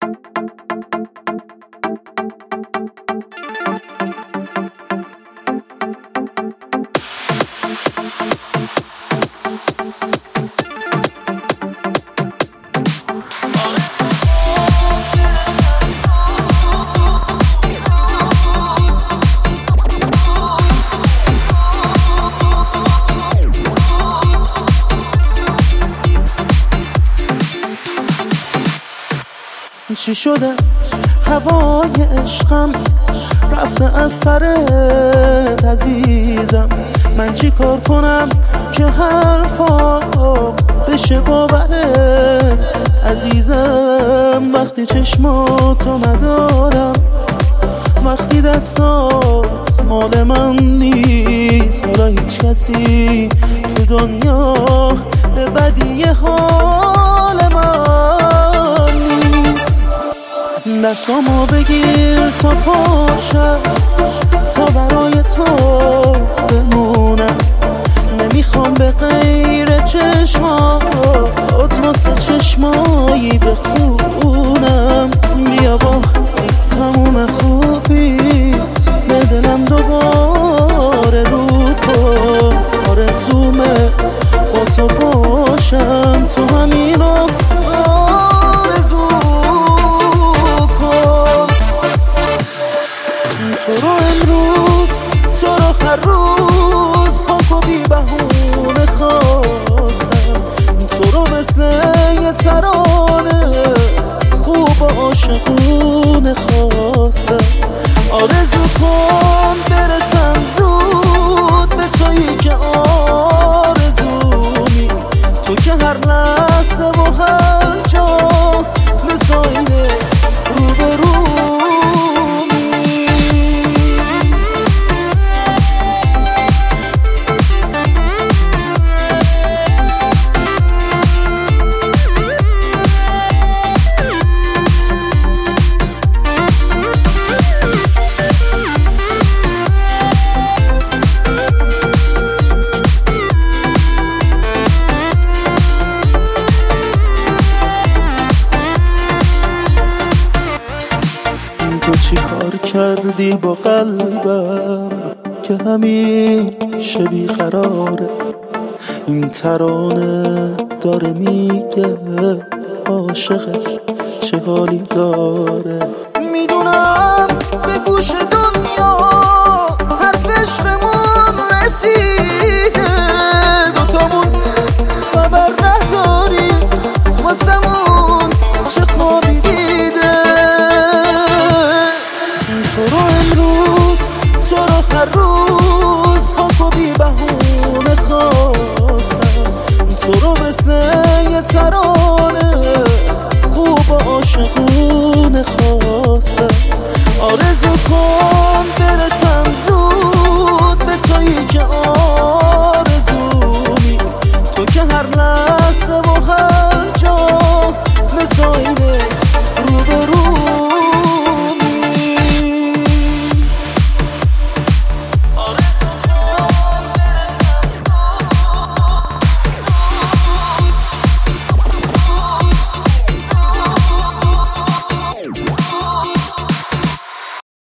چی شده هوای عشقم رفته از سرت عزیزم، من چی کار کنم که حرفا بشه باورت عزیزم؟ وقتی چشماتو ندارم، وقتی دستات مال من نیست، حالا هیچ کسی تو دنیا به بدی حال من نیست. دستامو بگیر تا پاشم، تا برای تو بمونم، نمیخوام به غیر چشمات واسه چشمایی بخونم. بیا با تموم خوبیت به دلم دوباره رو کن، آرزومه با تو باشم، تو همینو آرزو کن. تو رو امروز، تو رو هر روز پاک و بی بهونه خواستم، تو رو مثل یه ترانه خوب و عاشقونه خواستم. آرزو کن برسم زود به تویی که آرزومی، تو که هر لحظه و هر جا مثاله روبرومی. تو چی کار کردی با قلبم که همیشه بیقراره؟ این ترانه داره میگه عاشقش چه حالی داره. میدونم به گوش دنیا حرف عشقمون رسیده، دوتامون خبر نداریم واسمون چه خوابی دیده. تو رو امروز، تو رو هر روز پاک و بی بهونه خواستم، تو رو مثل یه ترانه